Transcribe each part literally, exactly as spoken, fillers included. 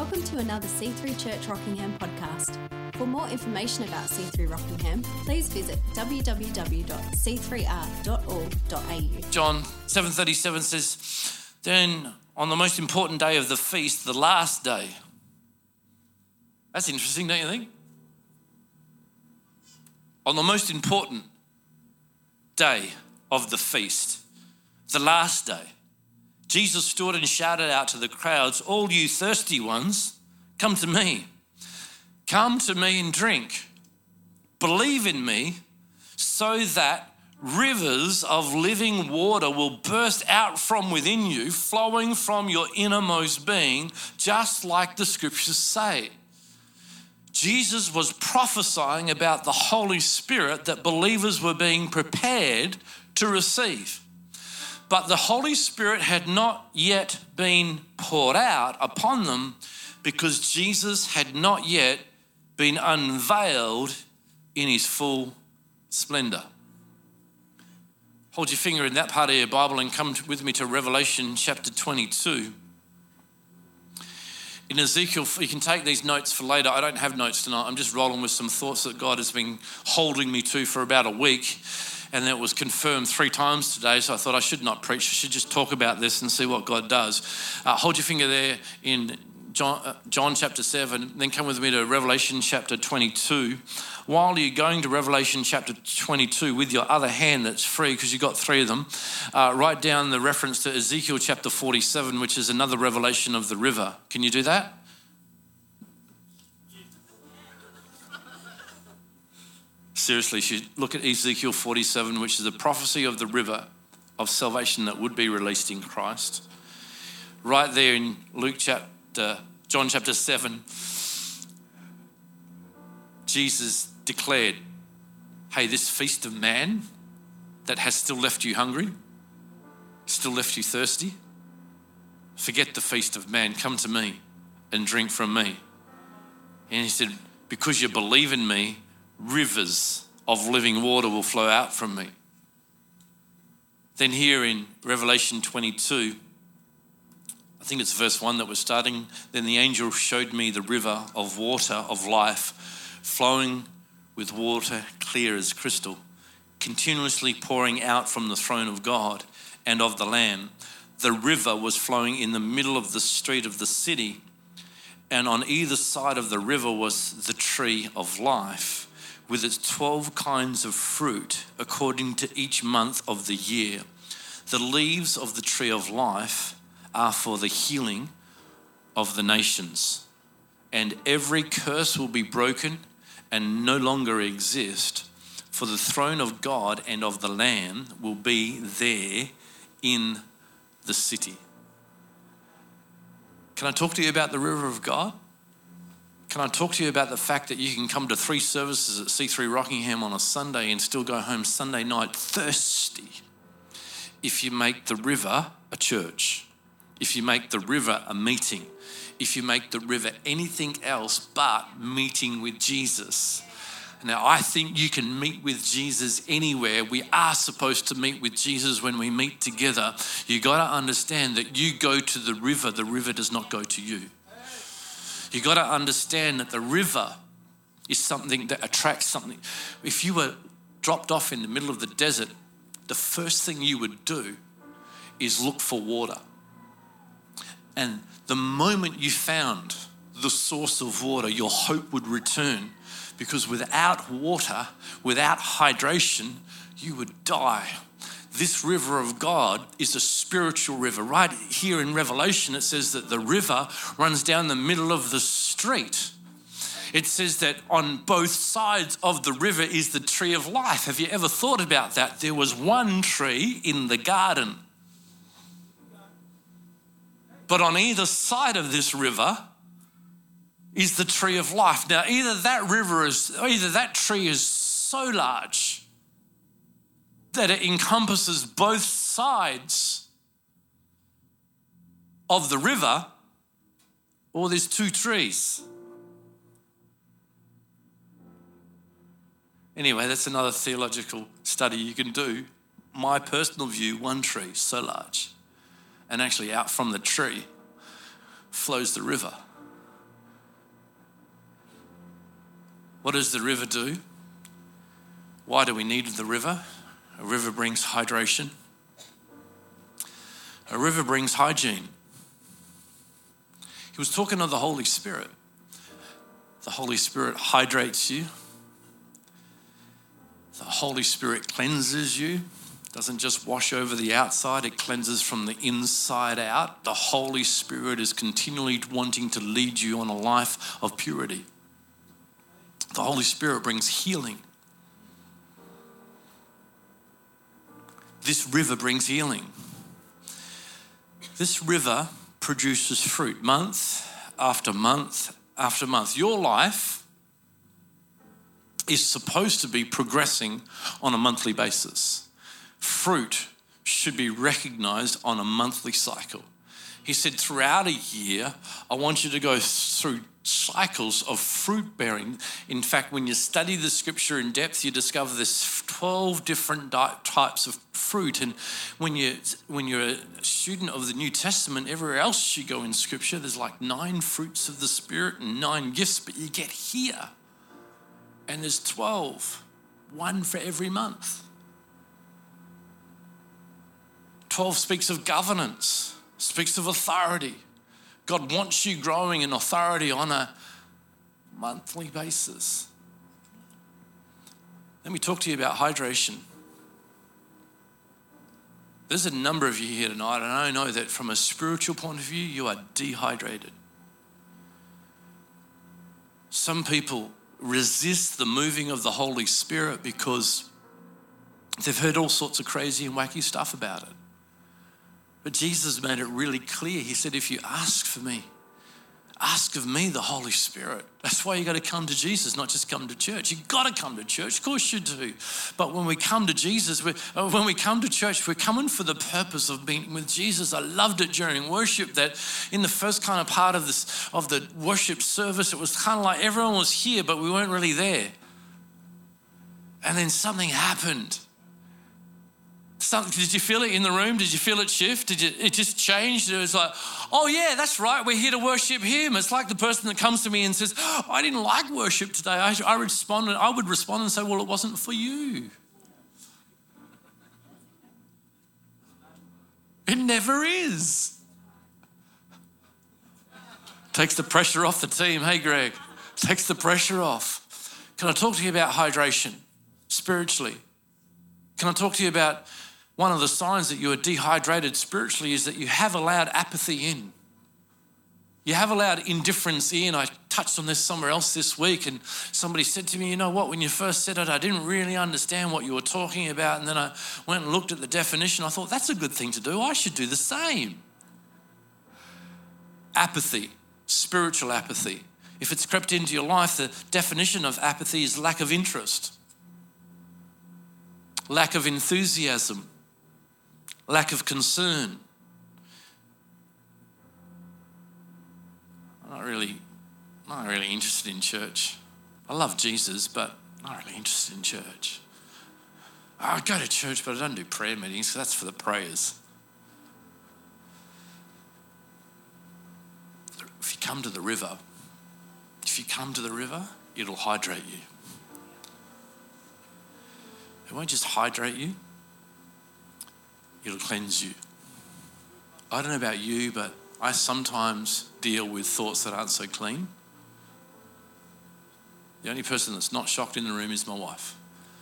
Welcome to another C three Church Rockingham podcast. For more information about C three Rockingham, please visit w w w dot c three r dot org dot a u. John seven thirty-seven says, then on the most important day of the feast, the last day. That's interesting, don't you think? On the most important day of the feast, the last day, Jesus stood and shouted out to the crowds, all you thirsty ones, come to me. Come to me and drink. Believe in me so that rivers of living water will burst out from within you, flowing from your innermost being, just like the scriptures say. Jesus was prophesying about the Holy Spirit that believers were being prepared to receive. But the Holy Spirit had not yet been poured out upon them because Jesus had not yet been unveiled in his full splendor. Hold your finger in that part of your Bible and come with me to Revelation chapter twenty-two. In Ezekiel, you can take these notes for later. I don't have notes tonight. I'm just rolling with some thoughts that God has been holding me to for about a week. And that was confirmed three times today, so I thought I should not preach. I should just talk about this and see what God does. Uh, hold your finger there in John, uh, John chapter seven, then come with me to Revelation chapter twenty-two. While you're going to Revelation chapter twenty-two with your other hand that's free, because you've got three of them, uh, write down the reference to Ezekiel chapter forty-seven, which is another revelation of the river. Can you do that? Seriously, you should look at Ezekiel forty-seven, which is a prophecy of the river of salvation that would be released in Christ. Right there in Luke chapter, John chapter seven, Jesus declared, hey, this feast of man that has still left you hungry, still left you thirsty, forget the feast of man, come to me and drink from me. And he said, because you believe in me, rivers of living water will flow out from me. Then here in Revelation twenty-two, I think it's verse one that we're starting. Then the angel showed me the river of water of life, flowing with water clear as crystal, continuously pouring out from the throne of God and of the Lamb. The river was flowing in the middle of the street of the city, and on either side of the river was the tree of life, with its twelve kinds of fruit according to each month of the year. The leaves of the tree of life are for the healing of the nations. And every curse will be broken and no longer exist, for the throne of God and of the Lamb will be there in the city. Can I talk to you about the river of God? Can I talk to you about the fact that you can come to three services at C three Rockingham on a Sunday and still go home Sunday night thirsty if you make the river a church, if you make the river a meeting, if you make the river anything else but meeting with Jesus. Now, I think you can meet with Jesus anywhere. We are supposed to meet with Jesus when we meet together. You got to understand that you go to the river, the river does not go to you. You got to understand that the river is something that attracts something. If you were dropped off in the middle of the desert, the first thing you would do is look for water. And the moment you found the source of water, your hope would return, because without water, without hydration, you would die. This river of God is a spiritual river. Right here in Revelation, it says that the river runs down the middle of the street. It says that on both sides of the river is the tree of life. Have you ever thought about that? There was one tree in the garden. But on either side of this river is the tree of life. Now, either that river is, either that tree is so large that it encompasses both sides of the river, or there's two trees. Anyway, that's another theological study you can do. My personal view, one tree, so large. And actually out from the tree flows the river. What does the river do? Why do we need the river? A river brings hydration. A river brings hygiene. He was talking of the Holy Spirit. The Holy Spirit hydrates you. The Holy Spirit cleanses you. Doesn't just wash over the outside, it cleanses from the inside out. The Holy Spirit is continually wanting to lead you on a life of purity. The Holy Spirit brings healing. This river brings healing. This river produces fruit month after month after month. Your life is supposed to be progressing on a monthly basis. Fruit should be recognized on a monthly cycle. He said, throughout a year, I want you to go through cycles of fruit bearing. In fact, when you study the scripture in depth, you discover there's twelve different types of fruit. And when you when you're a student of the New Testament, everywhere else you go in scripture, there's like nine fruits of the Spirit and nine gifts, but you get here and there's twelve, one for every month. twelve speaks of governance, speaks of authority. God wants you growing in authority on a monthly basis. Let me talk to you about hydration. There's a number of you here tonight, and I know that from a spiritual point of view, you are dehydrated. Some people resist the moving of the Holy Spirit because they've heard all sorts of crazy and wacky stuff about it. But Jesus made it really clear. He said, if you ask for me, ask of me the Holy Spirit. That's why you got to come to Jesus, not just come to church. You got to come to church. Of course you do. But when we come to Jesus, we, when we come to church, we're coming for the purpose of being with Jesus. I loved it during worship that in the first kind of part of this of the worship service, it was kind of like everyone was here, but we weren't really there. And then something happened. Something, did you feel it in the room? Did you feel it shift? Did you, it just changed? It was like, oh yeah, that's right. We're here to worship him. It's like the person that comes to me and says, oh, I didn't like worship today. I, I, responded, I would respond and say, well, it wasn't for you. It never is. Takes the pressure off the team. Hey, Greg, takes the pressure off. Can I talk to you about hydration spiritually? Can I talk to you about one of the signs that you are dehydrated spiritually is that you have allowed apathy in. You have allowed indifference in. I touched on this somewhere else this week and somebody said to me, you know what, when you first said it, I didn't really understand what you were talking about. And then I went and looked at the definition. I thought, that's a good thing to do. I should do the same. Apathy, spiritual apathy. If it's crept into your life, the definition of apathy is lack of interest, lack of enthusiasm, lack of concern. I'm not really, not really interested in church. I love Jesus, but I'm not really interested in church. I go to church, but I don't do prayer meetings, so that's for the prayers. If you come to the river, if you come to the river, it'll hydrate you. It won't just hydrate you, it'll cleanse you. I don't know about you, but I sometimes deal with thoughts that aren't so clean. The only person that's not shocked in the room is my wife.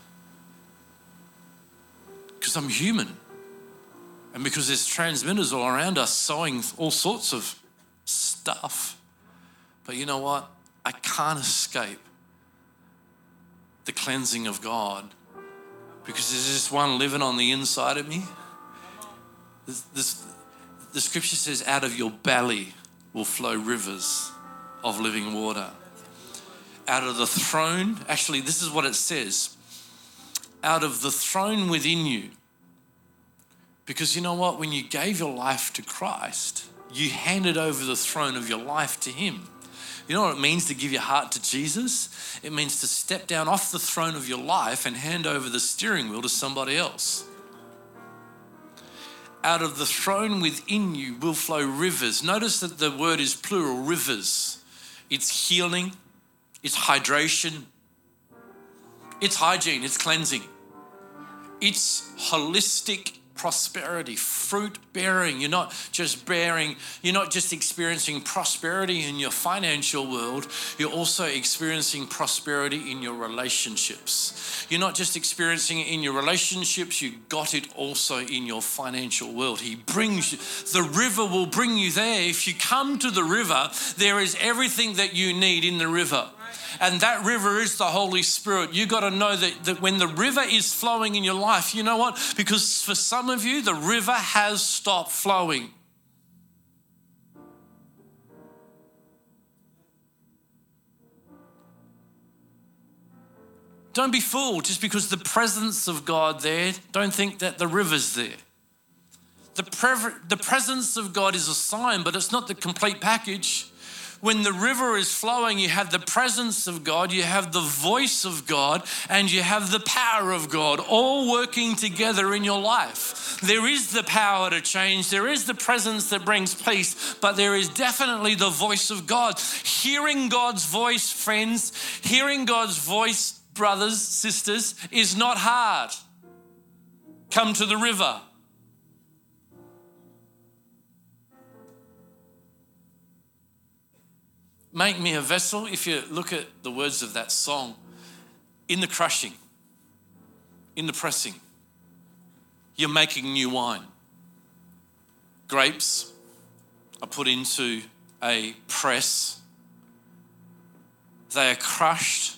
Because I'm human. And because there's transmitters all around us sowing all sorts of stuff. But you know what? I can't escape the cleansing of God because there's just one living on the inside of me. This, this, the scripture says, out of your belly will flow rivers of living water. Out of the throne, actually, this is what it says. Out of the throne within you. Because you know what? When you gave your life to Christ, you handed over the throne of your life to him. You know what it means to give your heart to Jesus? It means to step down off the throne of your life and hand over the steering wheel to somebody else. Out of the throne within you will flow rivers. Notice that the word is plural, rivers. It's healing, it's hydration, It's hygiene, it's cleansing. It's holistic prosperity, fruit bearing. You're not just bearing, you're not just experiencing prosperity in your financial world, you're also experiencing prosperity in your relationships. You're not just experiencing it in your relationships, you got it also in your financial world. He brings you, the river will bring you there. If you come to the river, there is everything that you need in the river. And that river is the Holy Spirit. You got to know that, that when the river is flowing in your life, you know what? Because for some of you, the river has stopped flowing. Don't be fooled just because the presence of God there. Don't think that the river's there. The, pre- the presence of God is a sign, but it's not the complete package. When the river is flowing, you have the presence of God, you have the voice of God, and you have the power of God all working together in your life. There is the power to change, there is the presence that brings peace, but there is definitely the voice of God. Hearing God's voice, friends, hearing God's voice, brothers, sisters, is not hard. Come to the river. Make me a vessel. If you look at the words of that song, in the crushing, in the pressing, you're making new wine. Grapes are put into a press. They are crushed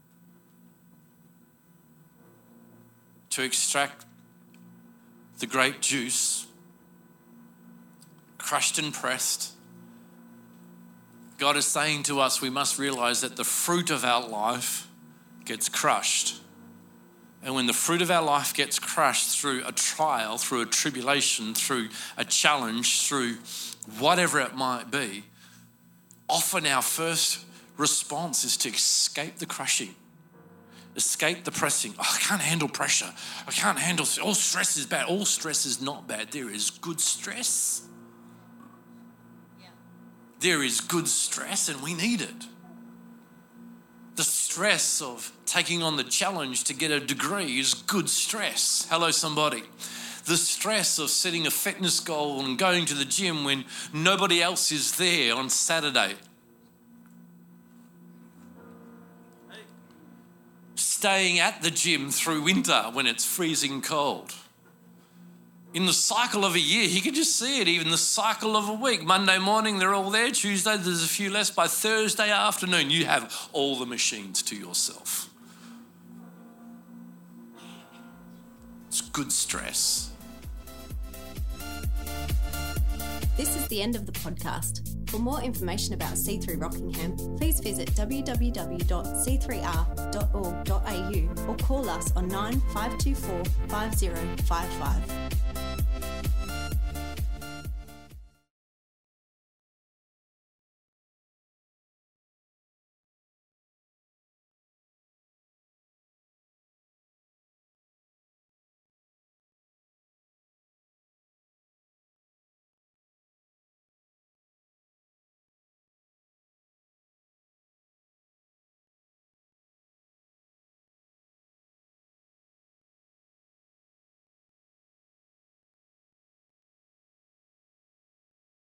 to extract the grape juice, crushed and pressed. God is saying to us, we must realize that the fruit of our life gets crushed. And when the fruit of our life gets crushed through a trial, through a tribulation, through a challenge, through whatever it might be, often our first response is to escape the crushing, escape the pressing. Oh, I can't handle pressure. I can't handle, all stress is bad. All stress is not bad. There is good stress. There is good stress and we need it. The stress of taking on the challenge to get a degree is good stress. Hello, somebody. The stress of setting a fitness goal and going to the gym when nobody else is there on Saturday. Staying at the gym through winter when it's freezing cold. In the cycle of a year, you can just see it, even the cycle of a week. Monday morning, they're all there. Tuesday, there's a few less. By Thursday afternoon, you have all the machines to yourself. It's good stress. This is the end of the podcast. For more information about C three Rockingham, please visit w w w dot c three r dot org dot a u or call us on nine five two four five zero five five.